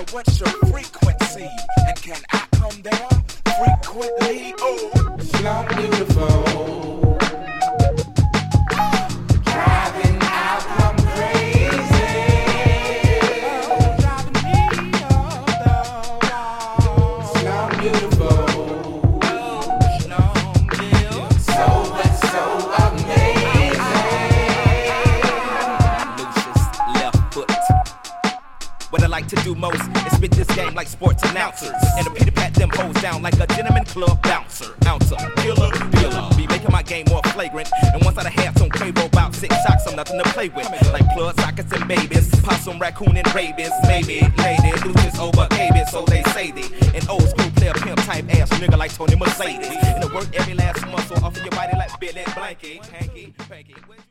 what's your frequency? And can I come there frequently? Oh, Slum beautiful. Driving out, I'm crazy. driving me up the wall. Slum beautiful. So amazing. Lucius left foot. What I like to do most is spit this game like sports announcers and a Peter pat them hoes down like a gentleman club bouncer. Ouncer, killer, dealer. Be making my game more flagrant. And once I had some Quavo about 6 shots, I'm nothing to play with. Like plug sockets and babies, possum, raccoon, and rabies. Maybe, lady, Lucius over KB, so they say they. An old school player pimp type ass nigga like Tony Mercedes. And it work every last muscle off of your body like Billy Blanky, hanky, panky.